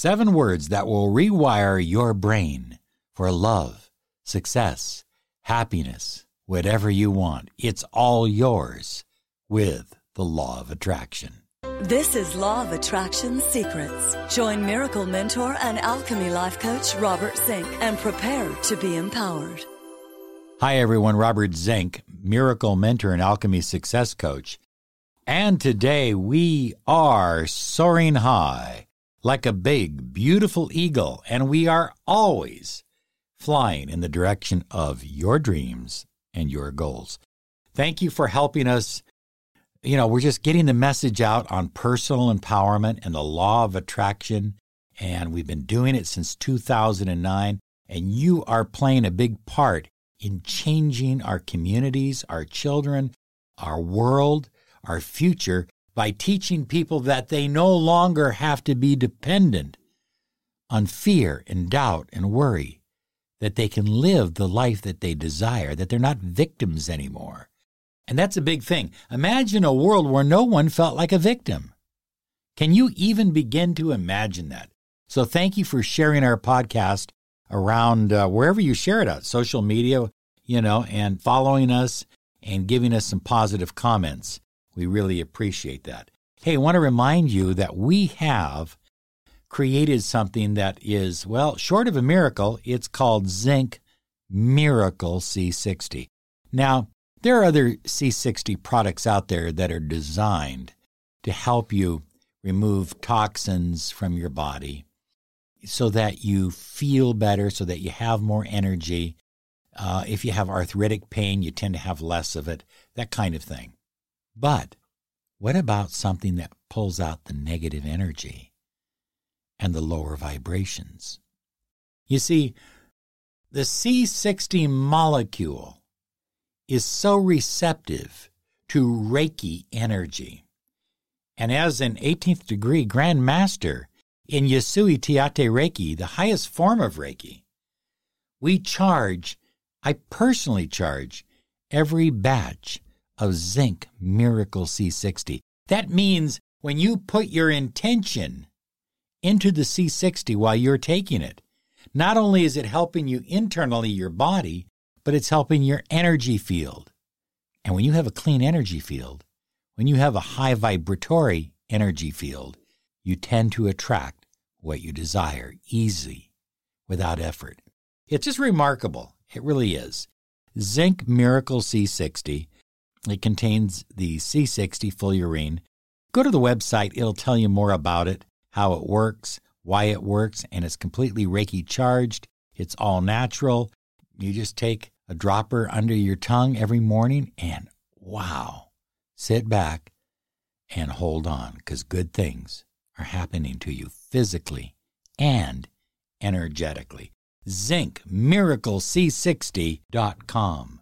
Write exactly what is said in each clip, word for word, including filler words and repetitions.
Seven words that will rewire your brain for love, success, happiness, whatever you want. It's all yours with the Law of Attraction. This is Law of Attraction Secrets. Join Miracle Mentor and Alchemy Life Coach Robert Zink and prepare to be empowered. Hi, everyone. Robert Zink, Miracle Mentor and Alchemy Success Coach. And today we are soaring high like a big, beautiful eagle, and we are always flying in the direction of your dreams and your goals. Thank you for helping us. You know, we're just getting the message out on personal empowerment and the law of attraction, and we've been doing it since two thousand nine, and you are playing a big part in changing our communities, our children, our world, our future, by teaching people that they no longer have to be dependent on fear and doubt and worry, that they can live the life that they desire, that they're not victims anymore. And that's a big thing. Imagine a world where no one felt like a victim. Can you even begin to imagine that? So thank you for sharing our podcast around uh, wherever you share it out, social media, you know, and following us and giving us some positive comments. We really appreciate that. Hey, I want to remind you that we have created something that is, well, short of a miracle. It's called Zink Miracle C sixty. Now, there are other C sixty products out there that are designed to help you remove toxins from your body so that you feel better, so that you have more energy. Uh, if you have arthritic pain, you tend to have less of it, that kind of thing. But what about something that pulls out the negative energy and the lower vibrations? You see, the C sixty molecule is so receptive to Reiki energy. And as an eighteenth degree Grand Master in Yasui Teate Reiki, the highest form of Reiki, we charge, I personally charge, every batch of Zink Miracle C sixty. That means when you put your intention into the C sixty while you're taking it, not only is it helping you internally, your body, but it's helping your energy field. And when you have a clean energy field, when you have a high vibratory energy field, you tend to attract what you desire easily, without effort. It's just remarkable. It really is. Zink Miracle C sixty. It contains the C sixty fullerene. Go to the website. It'll tell you more about it, how it works, why it works, and it's completely Reiki charged. It's all natural. You just take a dropper under your tongue every morning and, wow, sit back and hold on, because good things are happening to you physically and energetically. Zink Miracle C sixty dot com.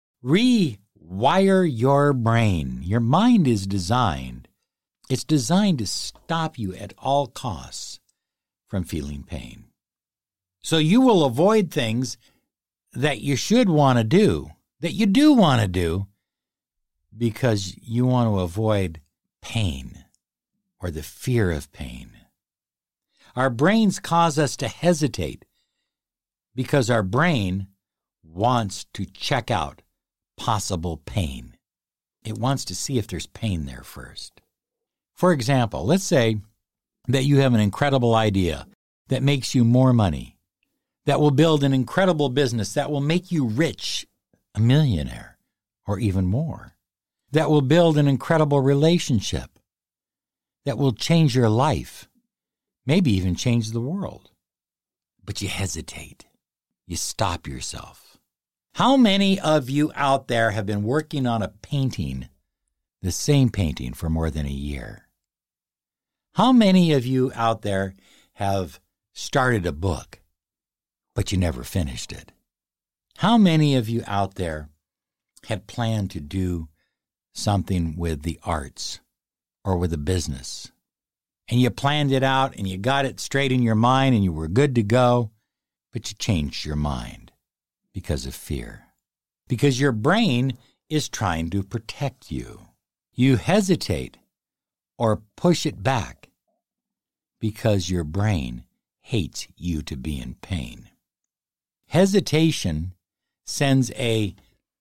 Rewire your brain. Your mind is designed. It's designed to stop you at all costs from feeling pain. So you will avoid things that you should want to do, that you do want to do, because you want to avoid pain or the fear of pain. Our brains cause us to hesitate because our brain wants to check out possible pain. It wants to see if there's pain there first. For example, let's say that you have an incredible idea that makes you more money, that will build an incredible business, that will make you rich, a millionaire, or even more, that will build an incredible relationship, that will change your life, maybe even change the world. But you hesitate. You stop yourself. How many of you out there have been working on a painting, the same painting, for more than a year? How many of you out there have started a book, but you never finished it? How many of you out there have planned to do something with the arts or with a business, and you planned it out and you got it straight in your mind and you were good to go, but you changed your mind because of fear? Because your brain is trying to protect you. You hesitate or push it back because your brain hates you to be in pain. Hesitation sends a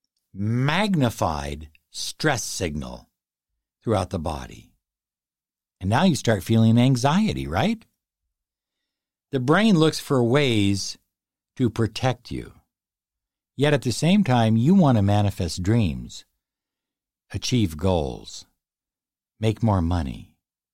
magnified stress signal throughout the body. And now you start feeling anxiety, right? The brain looks for ways to protect you. Yet at the same time, you want to manifest dreams, achieve goals, make more money,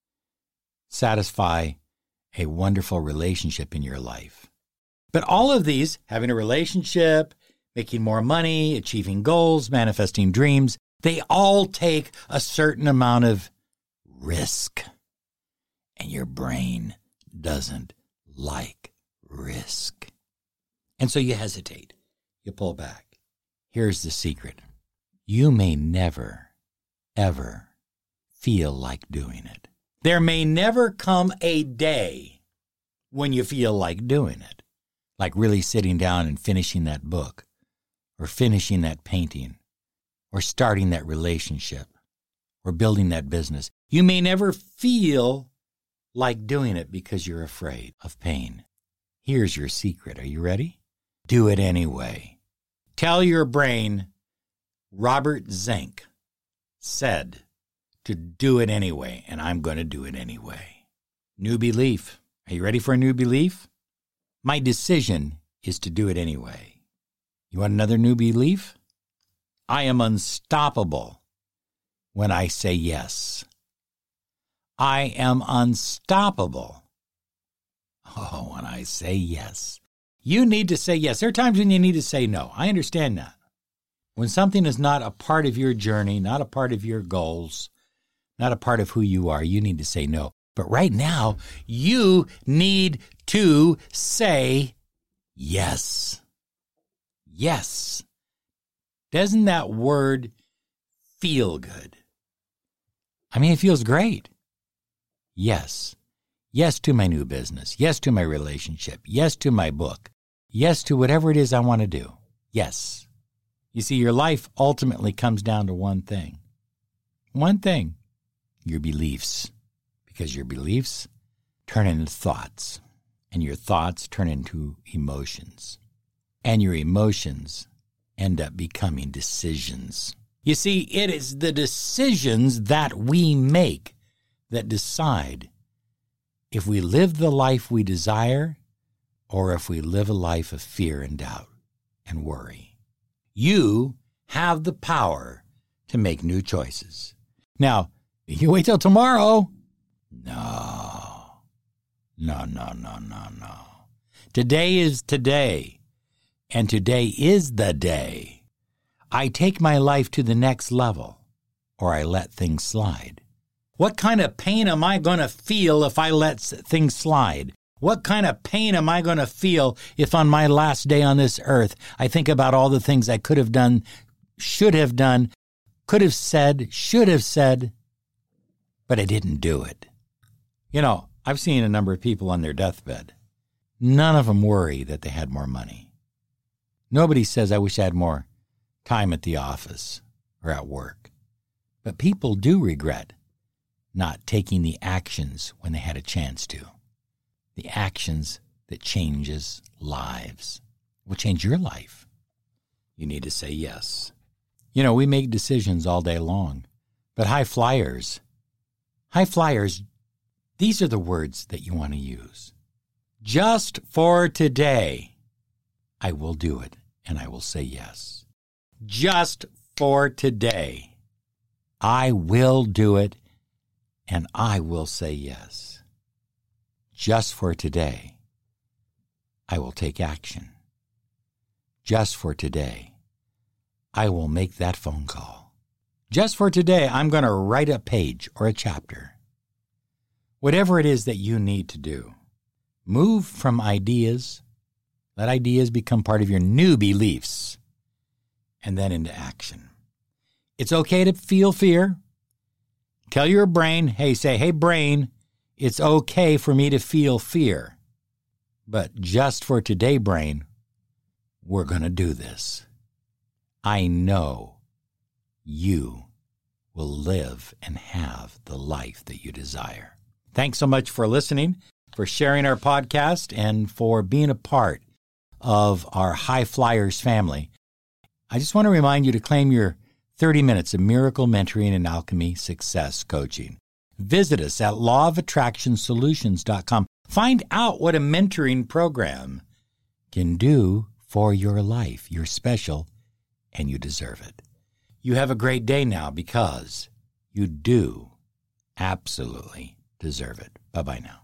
satisfy a wonderful relationship in your life. But all of these, having a relationship, making more money, achieving goals, manifesting dreams, they all take a certain amount of risk. And your brain doesn't like risk. And so you hesitate. You pull back. Here's the secret. You may never, ever feel like doing it. There may never come a day when you feel like doing it, like really sitting down and finishing that book, or finishing that painting, or starting that relationship, or building that business. You may never feel like doing it because you're afraid of pain. Here's your secret. Are you ready? Do it anyway. Tell your brain, Robert Zink said to do it anyway, and I'm going to do it anyway. New belief. Are you ready for a new belief? My decision is to do it anyway. You want another new belief? I am unstoppable when I say yes. I am unstoppable. Oh, when I say yes. You need to say yes. There are times when you need to say no. I understand that. When something is not a part of your journey, not a part of your goals, not a part of who you are, you need to say no. But right now, you need to say yes. Yes. Doesn't that word feel good? I mean, it feels great. Yes. Yes to my new business. Yes to my relationship. Yes to my book. Yes to whatever it is I want to do. Yes. You see, your life ultimately comes down to one thing. One thing. Your beliefs. Because your beliefs turn into thoughts. And your thoughts turn into emotions. And your emotions end up becoming decisions. You see, it is the decisions that we make that decide if we live the life we desire or if we live a life of fear and doubt and worry. You have the power to make new choices. Now, you wait till tomorrow. No. No, no, no, no, no. Today is today, and today is the day. I take my life to the next level, or I let things slide. What kind of pain am I going to feel if I let things slide? What kind of pain am I going to feel if on my last day on this earth, I think about all the things I could have done, should have done, could have said, should have said, but I didn't do it? You know, I've seen a number of people on their deathbed. None of them worry that they had more money. Nobody says, I wish I had more time at the office or at work. But people do regret not taking the actions when they had a chance to. The actions that changes lives will change your life. You need to say yes. You know, we make decisions all day long, but high flyers, high flyers, these are the words that you want to use. Just for today, I will do it, and I will say yes. Just for today, I will do it, and I will say yes. Just for today, I will take action. Just for today, I will make that phone call. Just for today, I'm going to write a page or a chapter. Whatever it is that you need to do, move from ideas. Let ideas become part of your new beliefs, and then into action. It's okay to feel fear. Tell your brain, hey, say, hey, brain, it's okay for me to feel fear. But just for today, brain, we're going to do this. I know you will live and have the life that you desire. Thanks so much for listening. for sharing our podcast and for being a part of our High Flyers family. I just want to remind you to claim your thirty minutes of miracle mentoring and alchemy success coaching. Visit us at law of attraction solutions dot com. Find out what a mentoring program can do for your life. You're special and you deserve it. You have a great day now because you do absolutely deserve it. Bye-bye now.